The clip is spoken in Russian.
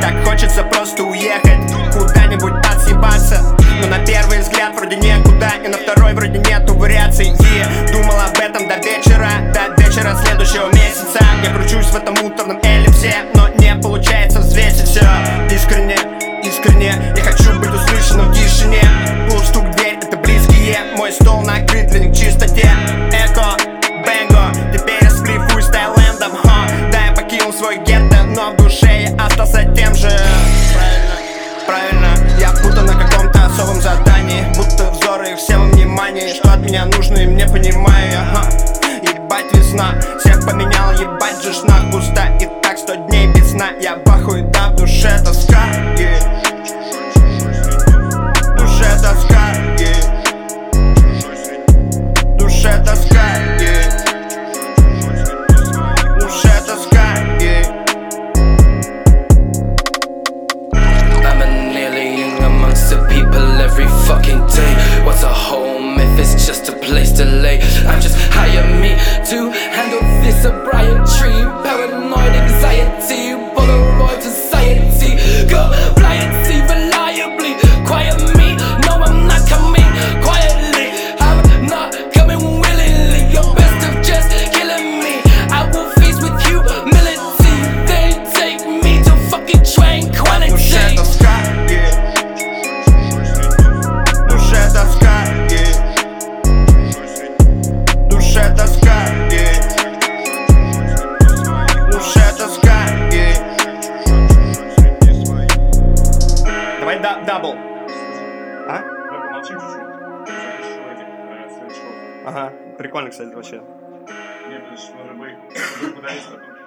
Так хочется просто уехать, куда-нибудь отъебаться. Но на первый взгляд вроде некуда, и на второй вроде нету вариаций. И думал об этом до вечера следующего месяца. Я кручусь в этом муторном эллипсе, но не получается взвесить все. Искренне, я хочу быть услышанным в тишине. Стук в дверь, это близкие. Мой стол накрыт для них в чистоте. Эко, бэнго, теперь я сплифуюсь с Таилендом. Да, я покинул свой гетто, но в душе я остался тем же. Правильно, я будто на каком-то особом задании. Будто взоры их все во внимании. Что от меня нужно, им не понимаю я. Ебать весна, всех поменял, ебать же шнах пуста. И так 100 дней без сна, я бахаю, да в душе тоска. В душе тоска, в душе тоска, в душе тоска. I'm an alien amongst the people every fucking day. What's a home if it's just a place to lay? I just hire me to handle this sobriety, paranoid anxiety, Polaroid society, compliancy, reliably, quiet me. No, I'm not coming quietly. I'm not coming willingly. You're best of just killing me. I will face with humility. They take me to fucking tranquility. Душе тоска, душе тоска, душе тоска, душе тоска. Давай дабл. А? Помолчим чуть-чуть. Запишу этих следующего. Ага, прикольно, кстати, вообще. Нет, потому что нужно выехать. Куда есть потом.